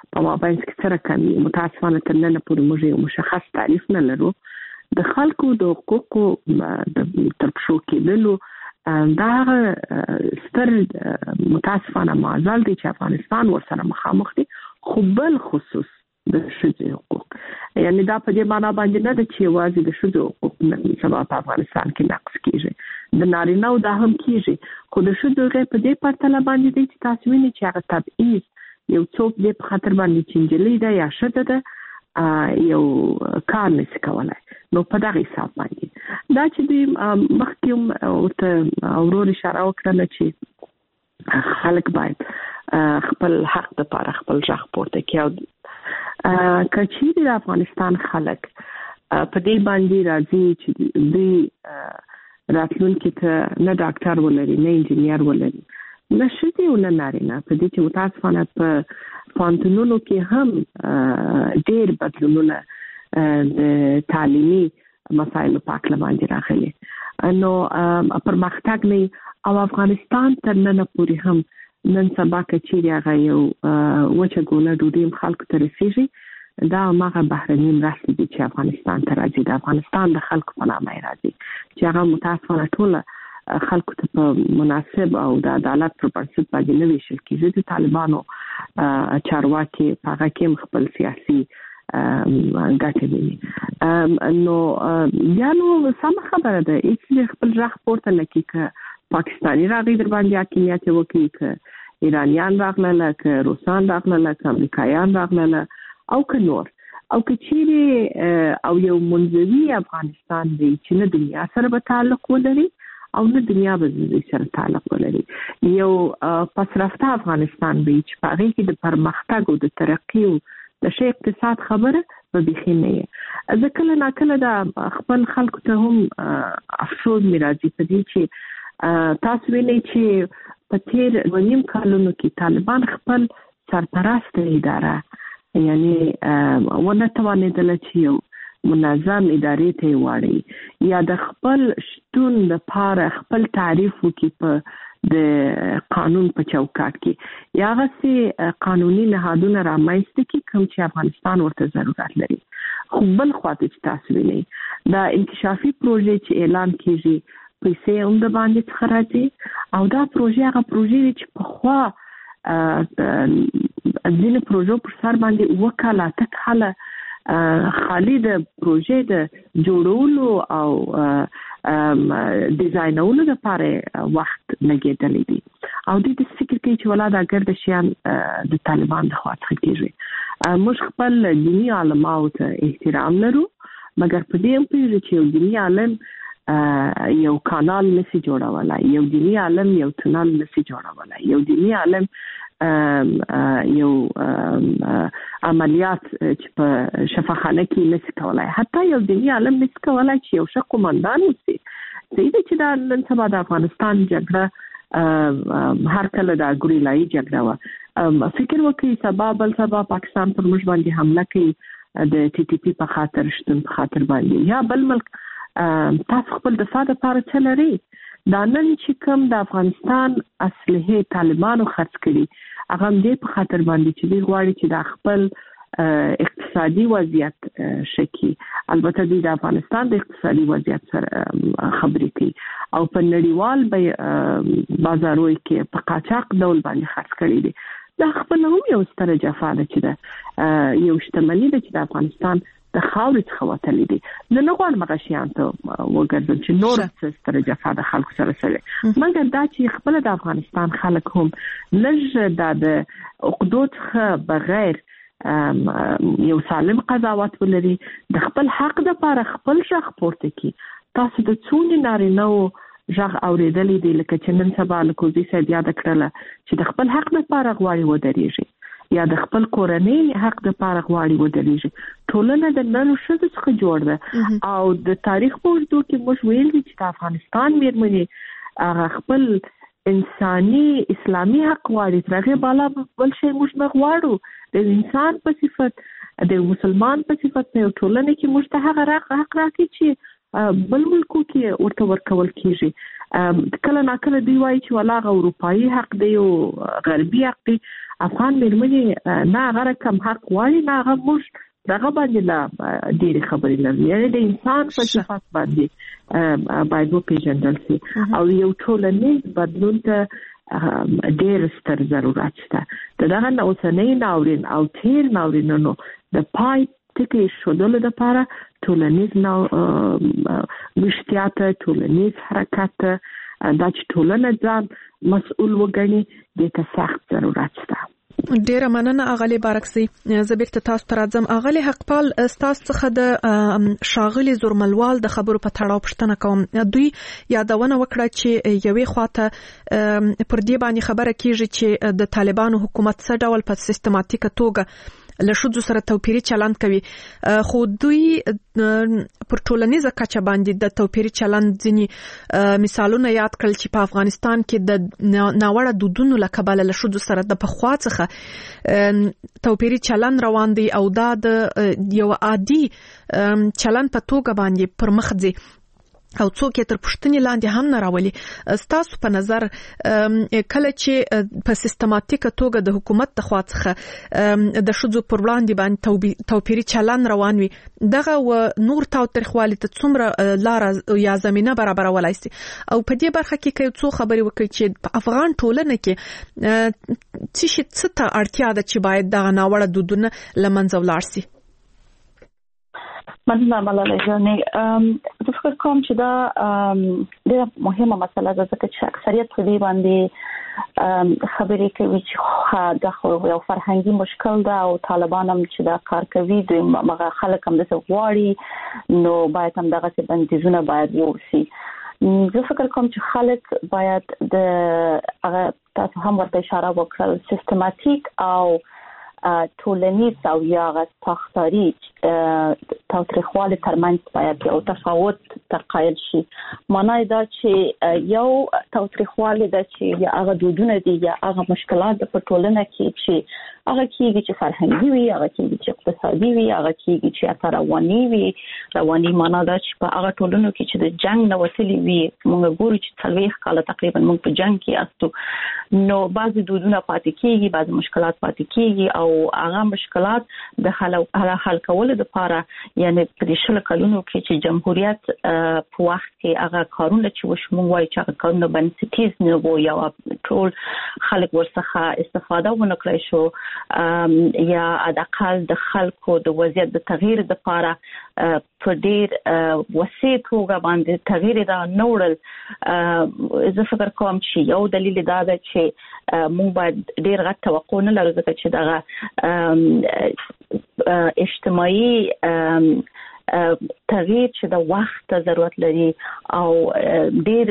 په مابین کې سره کوي. متاسفانه تر نن پورې موږ یو مشخص تعریف نه لرو د خلکو د حقوقو د ترپښو کېدلو. دا ستر متاسفانه معضل دی چې افغانستان ورسره مخامخ دی، خو بل خصوص د ښځو حقوق، یعنی دا په دې معنا باندې نه ده چې یوازې د ښځو حقوق سبا په افغانستان کې نقض کیږي، د نارینه‌و دا هم کیږي، خو د ښځو هغې په دې پرتله باندې دی چې تاسو وینئ چې هغه تبعیض یو څوک دې په خاطر باندې چې نجلۍ ده یا ښځه ده یو کار نشي کولی. نو په دغه حساب باندې دا چې دوی مخکې هم ورته ورور اشاره وکړله چې خلک باید خپل حق دپاره خپل غږ پورته کړي، او که چیرې د افغانستان خلک په دې باندې راځي چې دوی راتلونکي ته نه ډاکټر ولري، نه انجینیر ولري، نه ښځې او نه نارینه، په دې چې متاسفانه په پوهنتونونو کې هم ډېر بدلونونه د تعلیمي مسایلو په هکله باندې راغلي. نو پرمختګ نه او افغانستان تر ننه پورې هم نن سبا که چیرې هغه یو وچه ګوله ډوډۍ هم خلکو ته رسېږي، دا هماغه بهرني مرستې دي چې افغانستان ته راځي، د افغانستان د خلکو په نامه یې راځي، چې هغه متاسفانه ټوله خلکو ته په مناسب او د عدالت پر بنسټ باندې نه ویشل کېږي. د طالبانو چارواکي په هغه کې هم خپل سیاسي ګټې ویني. نو یا نو سمه خبره ده، هېڅ خپل غږ پورته نه کړي، که پاکستاني راغی در باندې حاکمیت وکړي، که ایرانیان راغلله، که روسان راغلله، که امریکایان راغلله، او که نور، او که چیرې او یو منځوي افغانستان دی چې نه دنیا سره به تعلق ولري او نه دنیا به د سره تعلق ولري، یو پسرفته افغانستان دی چې په هغې کې د پرمختګ او د ترقي او د ښه اقتصاد خبره به بیخي نه یې. زه کله ناکله دا خپل خلکو ته هم افسوس مې راځي په دې چې تاسو وینئ چې په تیر دوه نیم کالونو کې طالبان خپل سرپرسته اداره یعنی ونه توانېدله چې یو منظم ادارې ته یې واړوي یا د خپل شتون لپاره خپل تعریف وکړي په د قانون په چوکاټ کې، یا هغسې قانوني نهادونه رامنځته کړي کوم چې افغانستان ورته ضرورت لري. خو بل خواته چې تاسو وینئ دا انکشافي پروژې چې اعلان کېږي پیسې هم د باندې څخه راځي، او دا پروژې هغه پروژې دي چې پخوا ځینې پروژو پر سر باندې اووه کاله اته کاله خالي د پروژې د جوړولو او ډیزاینولو لپاره وخت لګېدلی دي، او دوی د فکر کوي چې ولا دا ګرده شیان د طالبان د خوا څخه کېږي. موږ خپل دیني علماو ته احترام لرو، مګر په دې هم پوهېږو چې یو دیني عالم یو کانال نسی جوړولای، یو دینی عالم یو تونل نسی جوړولای، یو دینی عالم یو عملیات چې په شفاخانه کې نسی کولای، حتی یو دینی عالم نسی کولای چې یو ښه قومندان وسی. صحیح ده چې دا نن سبا د افغانستان جګړه هر کله دا ګوریلایي جګړه وه، فکر وکړئ سبا بل سبا پاکستان پر موږ باندې حمله کوي د ټي ټي پي په خاطر شتون په خاطر باندې، یا بل ملک تاسو خپل دفاع لپاره څه لري. دا نن چې کوم د افغانستان اصلحې طالبانو خرڅ کړي هغه هم دې په خاطر باندې چې دوی غواړي چې دا خپل اقتصادي وضعیت ښه کړي. البته دوی د افغانستان د اقتصادي وضعیت سره خبرې کوي او په نړیوال بازارونو کې په قاچاق ډول باندې خرڅ کړي دي. دا خپل هم یو ستره جفا ده چې ده یو شتمني ده چې د افغانستان د خاورې څخه وتلې دي. زه نه غواړم هغه شیان ته وګرځم چې نور څه ستره جفا د خلکو سره سوې، مګر دا چې خپله د افغانستان خلک هم لږ دا د عقدو څخه بغیر یو سالم قضاوت ولري، د خپل حق دپاره خپل غږ پورته کړي. تاسو د څومره نارینه‌و غږ اورېدلی دی، لکه چې نن سبا لکه وزیر صاحب یاده کړله چې د خپل حق دپاره غواړي ودرېږي، یا د خپل کورنۍ حق دپاره غواړي ودرېږي. ټولنه د نرو ښځو څخه جوړ ده، او د تاریخ په اوږدو کې موږ ویل دي چې د افغانستان مېرمنې هغه خپل انساني اسلامي حق غواړي، تر هغې بالا بل شی موږ نه غواړو. د انسان په صفت، د مسلمان په صفت په یو ټولنه کې موږ ته هغه حق راکړي چې بل ملکو کې ورته ورکول کیږي. کله ناکله دی وایي چې ولاغه اروپאי حق دی او غربي حق دی. افغان مېرمنې نه هغه کم حق وایي نه هغه موږ دغه باندې لا ډېری خبرې لري. یعنې د انسان په صفات باندې باید وپېژندل شي او یو ټولنیز بدلون ته ډېر ستر ضرورت شته. د دغه اوسنۍ ناورین او تیر ناورینونو د پای ټکی شودلو لپاره ټولنیز نو مشتیات ټولنیز حرکت دا چې ټولنه ځان مسؤل وګڼي د ته سخت ضرورت شته. ډیره مننه اغلی بارکسي. زه بیرته تاسو ته راځم. اغلی حقپال تاسو څخه د شاغلي زورملوال د خبرو په تړاو پوښتنه کوم. دوی یادونه وکړه چې یوې خواته پر دې باندې خبره کیږي چې د طالبانو حکومت څه ډول په سیستماتیکه توګه له ښځو سره توپیري چلند کوي، خو دوی پر ټولنیزه کچه باندې د توپیري چلند ځینې مثالونه یاد کړل چې په افغانستان کې د ناوړه دودونو له کبله له ښځو سره د پخوا څخه توپیري چلند روان دی او دا د یو عادي چلند په توګه باندې پر مخ ځي او څوک یې تر پوښتنې لاندې هم نه راولي. ستاسو په نظر کله چې په سیستماتیکه توګه د حکومت د خوا څخه د ښځو پر وړاندې باندې توپیري چلند روان وي، دغه و نور تاوتریخوالي ته څومره لاره یا زمینه برابرولای شي؟ او په دې برخه کې که یو څو خبرې وکړي چې په افغان ټولنه کې څه شي څه ته اړتیا ده چې باید دغه ناوړه دودونه له منځه ولاړ شي؟ مننه ملاله جانې. زه فکر کوم چې دا ډېره مهمه مسله ده ځکه چې اکثریت په دې باندې خبرې کوي چې دا خو یو فرهنګي مشکل ده او طالبان هم چې دا کار کوي دوی مغه خلک هم دغه غواړي نو باید هم دغه څه بندیزونه باید ووسی. زه فکر کوم چې خلک باید د هغه تاسو هم ورته اشاره وکړل سیستماتیک او ټولنیز او یا غاښتاري تاوتریخوالي ترمنځ باید یو تفاوت تقایل شي. معنی دا چې یو تاوتریخوالي دا چې یا هغه دودونه دي یا هغه مشکلات په ټولنه کې چې هغه کېږي چې فرهنګي وي، هغه کېږي چې اقتصادي وي، هغه کېږي چې رواني وي. رواني معنی دا چې په هغه ټولنو کې چې د جنگ نه وتلي وي، موږ ګورو چې څلوېښت کاله تقریبا موږ په جنگ کې استو، نو بعضي دودونه پاتې کېږي، بعضي مشکلات پاتې کېږي او هغه مشکلات د حل حل کولو لپاره یعنی په شل کلونو کې چې جمهوریت په وخت کې هغه کارونه چې وشمو وایي چې هغه کارونه بنسټیز نه وو یا ټول خلک ورڅخه استفاده ونه کړی شو یا حداقل د خلکو د وضعیت د تغییر لپاره په ډیر وسیع توګه باندې تغییر دا نوړل. زه فکر کوم چې یو دلیل دا ده چې موږ باید ډیر غټ توقع نه لرو ځکه چې دغه اجتماعي تغییر چې د وخت ضرورت لري او ډیر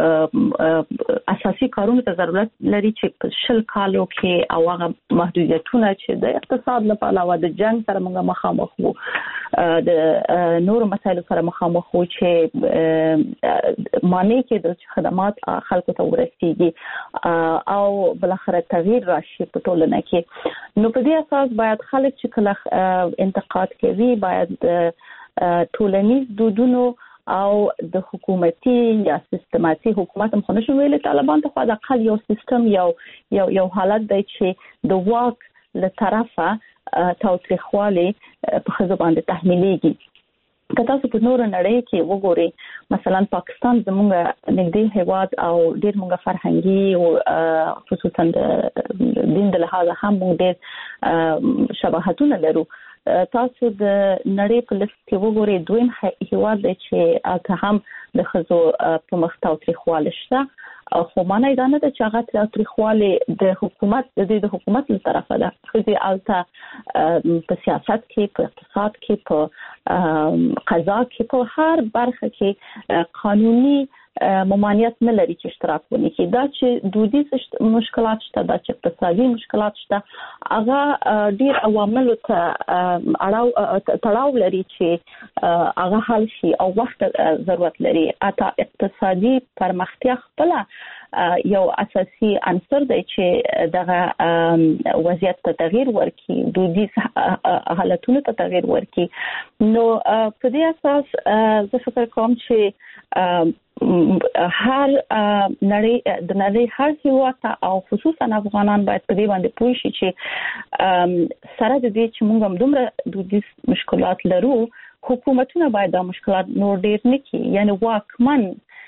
اساسي کارونه ته ضرورت لري چې په شل کالو کې او هغه محدودیتونه چې د اقتصاد لپاره او د جنگ سره موږ مخامخ وو، د نور مسایلو سره مخامخ وو چې معنی کې د خدمات خلکو ته ورسیږي او بل اخر تغییر راشي په ټولنه کې. نو په دې اساس باید خلک چې کله انتقاد کوي باید ټولنیز دودونو او د حکومتي یا سیستماتي حکومت هم خنشو ویل طالبان ته خو د اقل یو سیستم یو یو یو حالت دی چې د واک له طرفه تاوتریخوالي په خزو باندې تحمیلېږي. که تاسو په نور نړۍ کې وګورئ مثلا پاکستان زموږ نږدې هیواد او ډېر موږ فرهنګي او خصوصا د دین د لحاظه هم موږ ډېر شباهتونه لرو. تاسو د نړۍ په لست کې وګورئ دویم هیواد دی چې هغه هم د خزو په مخ تاوتریخوالی شته، خو معنی دا نه ده چې هغه تاوتریخوالی د حکومت د حکومت له طرفه ده. ښځې هلته په سیاست کې، په اقتصاد کې، په قضا کې، په هر برخه کې قانوني ممانعت نه لري چې اشتراک ونکړي. دا چې دودیز مشکلات شته، دا چې اقتصادي مشکلات شته، هغه ډیر عواملو ته اړه تړاو لري چې هغه حل شي او وخت ضرورت لري. اته اقتصادي پرمختیا خپل یو اساسي عنصر دی چې دغه وضعیت ته تغیر ورکړي، دودیز حالتونو ته تغیر ورکړي. نو په دې اساس زه فکر کوم چې هر نړۍ د نړۍ هر هیواد او خصوصا افغانان باید په دې باندې پوه شي چې سره د دې چې موږ هم دومره دودیز مشکلات لرو، حکومتونه باید دا مشکلات نور ډیر نه کړي. یعنی واکمن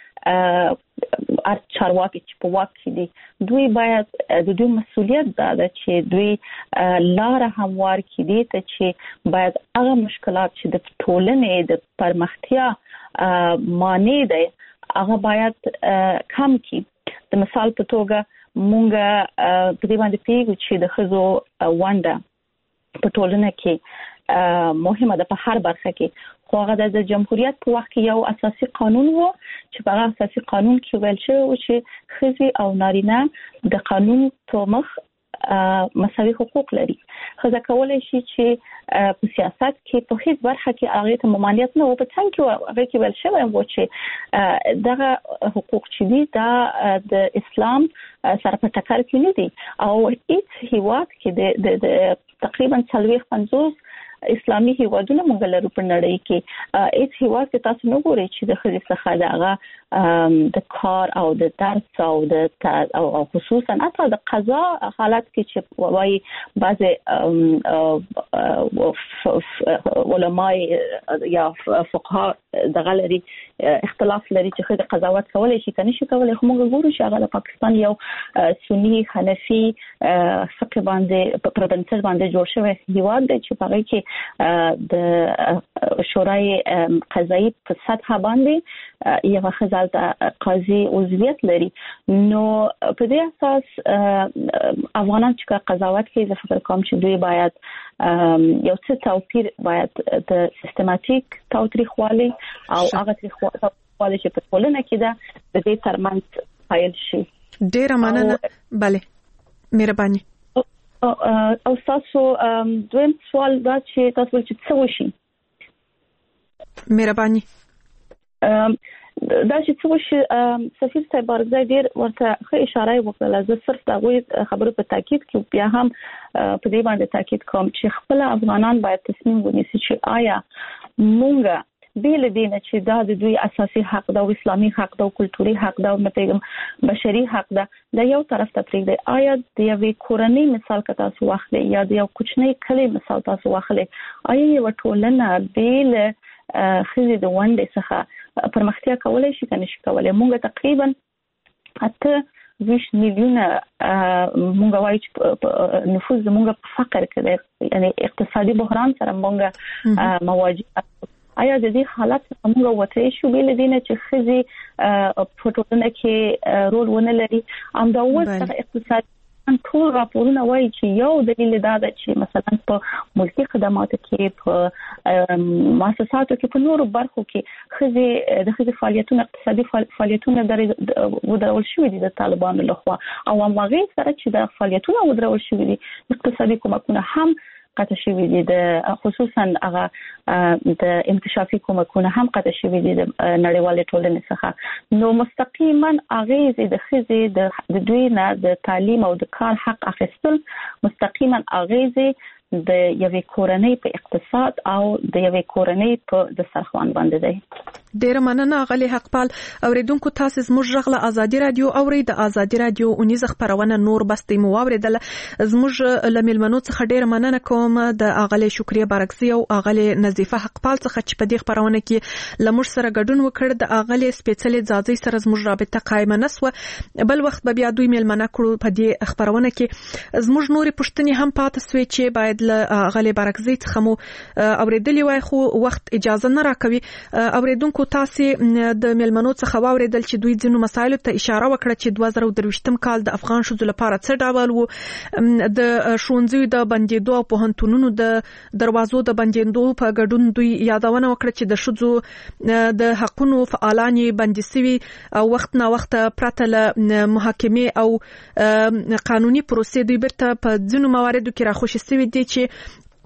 ار چارواکي چې په واک کې دي دوی باید د دوی مسؤلیت دا ده چې دوی لار هموار کړي ته چې باید هغه مشکلات چې د ټولنې د پرمختیا مانع دي هغه باید کم کی. د مثال په توګه مونږ په دې باندې پیږو چې د خزو ونده په ټولنه کې مهمه ده په هر برخه کې، خو هغه د جمهوریت په وخت کې یو اساسي قانون وو چې په هغه اساسي قانون کې ویل شوی و چې خزي او نارینه د قانون په مخ مساوي حقوق لري. خزه کولای شي چې په سیاست کې په هیڅ برخه کې هغه ته ممانعت نه و، په څنګه کې هغه کې ویل شوی و چې دغه حقوق چې دي دا د اسلام سره په ټکر کې نه دي. او هیڅ هیواد کې د تقریبا څلوېښت پنځوس اسلامي هیوادونه موږ لرو په نړۍ کې. هیڅ هیواد کې تاسو نه ګورئ چې د خزې څخه دغه د کار او د درس او د او خصوصا حتی د قضا حالت کې چې وایي بعض علماء یا فقها دغه لري اختلاف لري چې خزې قضاوت کولای شي کنه شي کولای، خو موږ ګورو چې هغه د پاکستان یو سنی حنفي فقه باندې په پربنسل باندې جوړ شوی هیواد دی چې په هغه کې د شورای قضایي په سطح باندې یو خزالت قاضي عضویت لري. نو په دې اساس افغانان چې قضاوت کوي زه فکر کوم چې دوی باید یو څه توپیر باید د سیستماتیک تاوتریخوالي او هغه تاوتریخوالي چې په ټولنه کې ده د دې ترمنځ فایل شي. ډیر مننه. bale مهرباني. او تاسو دویم سوال دا چې تاسو ول چې څه وشي. مهرباني. دا چې څه وشي سفیر صاحب بارګزای ډیر ورته ښه اشاره وکړه. زه صرف دا غوي خبرو په تاکید کې بیا هم په دې باندې تاکید کوم چې خپل افغانان باید تصمیم ونیسي چې آیا مونږ بیل دینه چې دا د دوی اساسي حق دا او اسلامي حق دا او کلتوري حق دا او متهم بشري حق دا د یو طرف ته پرېږدي. آیا د یوې کورنۍ مثال که تاسو واخلئ یا د یو کوچنۍ کلی مثال تاسو واخلئ، آیا یو ټولنه بیل خزي د ونډې څخه پرمختیا کولای شي کنه شي کولای؟ مونږ تقریبا اته ویش میلیونه مونږ وایي چې نفوذ مونږ په فقر کې دی، یعنی اقتصادي بحران سره مونږ مواجه. آیا د دې حالت موږ وته شو بیل دینه چې خزي په ټولنه کې رول ونه لري؟ ام دا وسه اقتصاد ټول راپورونه وایي چې یو دلیل دا ده چې مثلا په ملکي خدماتو کې په مؤسساتو کې په نورو برخو کې خزي د خزي فعالیتونه اقتصادي فعالیتونه ودرول شوې دي د طالبانو لخوا، او هغه سره چې د فعالیتونه ودرول شوې دي اقتصادي کومکونه هم قطع شوی دي، د خصوصا هغه د انکشافي کومکونه هم قطع شوی دي د نړیوال ټولنې څخه. نو مستقیما اغیز د خزي د دوی نه د تعلیم او د کار حق اخیستل مستقیما اغیز د یوې کورنۍ په اقتصاد او د یوې کورنۍ په د سرخوان باندې دی. ډیر مننه غلي حقپال. اوریدونکو تاسو زموږ غږ له ازادي رادیو اوري د ازادي رادیو اونیز خبرونه نور بستي مو اوریدل. زموږ لملمنو څخه ډیر مننه کوم د اغلی شکریا بارکزی او اغلی نظیفه حقپال څخه چې په دې خبرونه کې لمر سره ګډون وکړ. د اغلی سپیشل ځاځي سره زموږ رابطه قائم نه سو، بل وخت به بیا دوی ملمنه کړو په دې خبرونه کې. زموږ نوري پښتني هم پاتې سوي چې باید له غلي بارکزی څخه مو اوریدلی وای خو وخت اجازه نه راکوي. اوریدونکو تاسو د ملمنو څخه واوریدل چې دوی ځینو مسایلو ته اشاره وکړه چې دوه زره درویشتم کال د افغان شوزو لپاره څه ډول وو. د شونځي د بندیدو او پوهنتونونو د دروازو د بندیدو په ګډون دوی یادونه وکړه چې د شوزو د حقونو فعالان بندي سوي او وخت نه وخت پرته له محاکمه او قانوني پروسې دوی برته په ځینو مواردو کې راخوشي سوي دي چې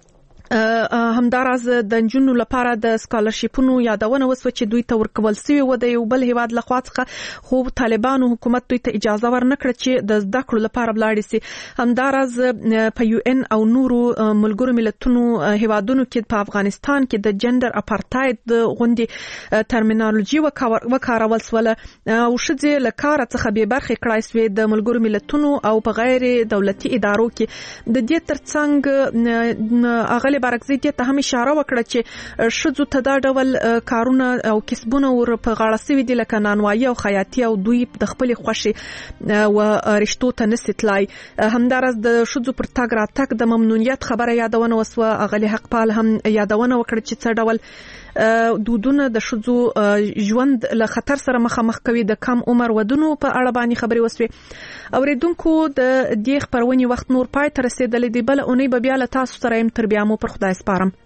همداراز د جنونو لپاره د سکالرشیپونو یادونه وسو چې دوی ته ورکول سوی و د یو بل هیواد لخوا څخه خو طالبانو حکومت دوی ته اجازه ورنکړه چې د زده کړو لپاره بلاړ شي. همداراز په یو ان او نورو ملګرو ملتونو هیوادونو کې په افغانستان کې د جندر اپارټاید د غونډې ترمینالوژي وکارول سول او شذ لکار څخه به برخه کړای سوی د ملګرو ملتونو او په غیر دولتي ادارو کې. د دې ترڅنګ اغل برعکس ته هم اشاره وکړه چې شذو ته دا ډول کارونه او کسبونه ور په غاړه سوي دي لکه نانوایي او خیاطي او دوی د خپل خوشي او رشتو ته نستلای. همدارس د شذو پر تاګ را تک د ممنونیت خبره یادونه وسوه. اغلی حق پال هم یادونه وکړه چې څه ډول دودونه د شذو ژوند له خطر سره مخامخ کوي. د کم عمر ودونو په اړه باندې خبري وسوي. اوریدونکو د دې خبرونې وخت نور پای تر رسیدلې دی، بل اونۍ به بیا له تاسو سره يم. تر بیا مو پر خدای سپارم.